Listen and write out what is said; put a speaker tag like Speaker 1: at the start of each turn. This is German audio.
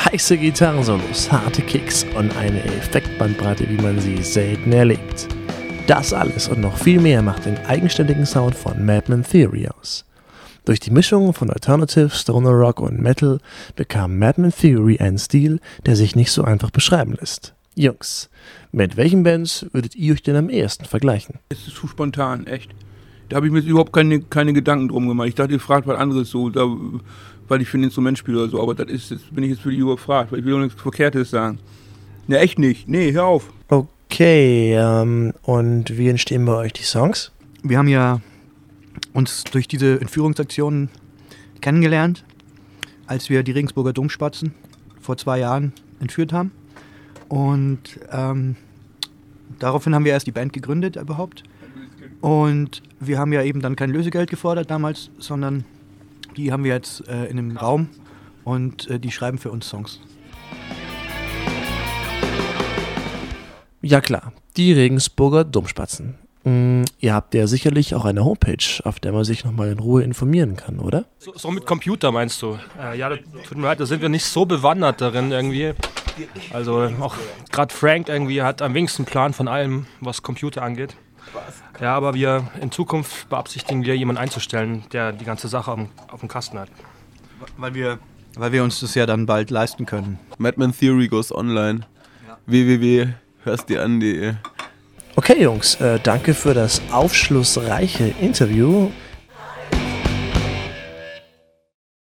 Speaker 1: Heiße Gitarrensolos, harte Kicks und eine Effektbandbreite, wie man sie selten erlebt. Das alles und noch viel mehr macht den eigenständigen Sound von Madman Theory aus. Durch die Mischung von Alternative, Stoner Rock und Metal bekam Madman Theory einen Stil, der sich nicht so einfach beschreiben lässt. Jungs, mit welchen Bands würdet ihr euch denn am ehesten vergleichen?
Speaker 2: Es ist zu spontan, echt. Da habe ich mir jetzt überhaupt keine Gedanken drum gemacht. Ich dachte, ihr fragt was anderes so, weil ich für ein Instrument spiele oder so, aber das bin ich jetzt für die überfragt, weil ich will auch nichts Verkehrtes sagen. Ne, echt nicht. Nee, hör auf.
Speaker 1: Okay, und wie entstehen bei euch die Songs?
Speaker 3: Wir haben ja uns durch diese Entführungsaktionen kennengelernt, als wir die Regensburger Domspatzen vor 2 Jahren entführt haben. Und daraufhin haben wir erst die Band gegründet überhaupt. Und wir haben ja eben dann kein Lösegeld gefordert damals, sondern die haben wir jetzt in einem Raum und die schreiben für uns Songs.
Speaker 1: Ja klar, die Regensburger Domspatzen. Ihr habt ja sicherlich auch eine Homepage, auf der man sich nochmal in Ruhe informieren kann, oder?
Speaker 4: So mit Computer meinst du? Ja, das tut mir leid, da sind wir nicht so bewandert darin irgendwie. Also auch gerade Frank irgendwie hat am wenigsten Plan von allem, was Computer angeht. Ja, aber in Zukunft beabsichtigen wir, jemanden einzustellen, der die ganze Sache auf dem Kasten hat.
Speaker 3: Weil wir uns das ja dann bald leisten können.
Speaker 5: Madman Theory goes online. Ja. www.hörstdiran.de.
Speaker 1: Okay Jungs, danke für das aufschlussreiche Interview.